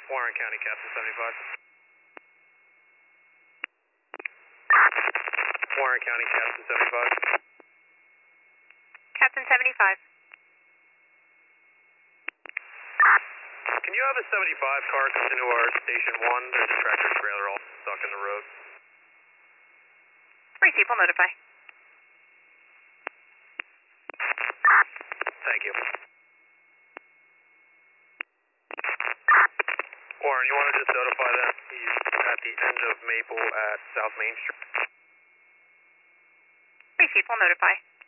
Warren County, Captain 75. Warren County, Captain 75. Captain 75. Can you have a 75 car come into our station 1? There's a tractor trailer all stuck in the road. Received, we'll notify. Thank you. Warren, you want to just notify that he's at the end of Maple at South Main Street? Received, we'll notify.